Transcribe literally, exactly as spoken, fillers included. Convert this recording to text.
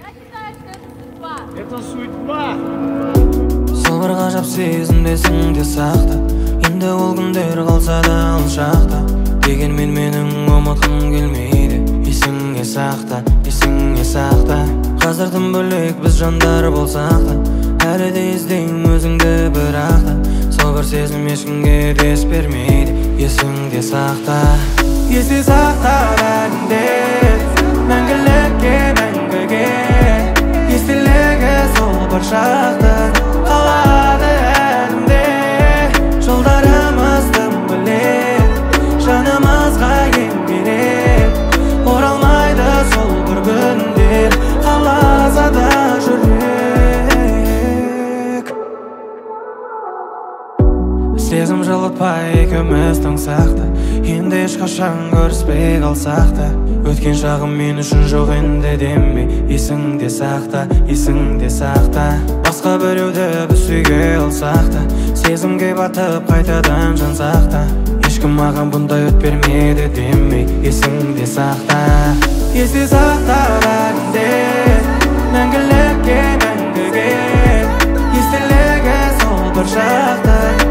Это судьба. Сол бір ғажап сезімде есіңде сақта. Енді ол күндер қалса да алшақта. Дегенмен менің ұмытқым келмейді. Есіңе сақта, есіңе сақта. Қазір тым бөлек біз жандар болсақ та, әлі де іздеймін өзіңді бірақ та. Сол бір сезім ешкімге дес бермейді. Есіңде сақта, есте сақта бәрінде, мәңгілікке, мәңгіге. Естілігі сол бір шақтың қалады әлімде. Жолдарымыз тым бөлек, жанымызға ең керек. Оралмайды сол бір күндер, қаласа да жүрек. Сезім жылытпай екеуміз тыңсақ та, енді ешқашан көріспей қалсақ та. Өткен шағым мен үшін жоқ енді демей. Есіңде сақта, есіңде сақта. Басқа біреуді біз сүйге алсақ та, сезімге батып қайтадан жансақ та. Ешкім маған бұндай өт бермеді демей. Есіңде сақта, есте сақта бәрінде, мәңгілікке, мәңгіге. Естілігі сол бір шақтың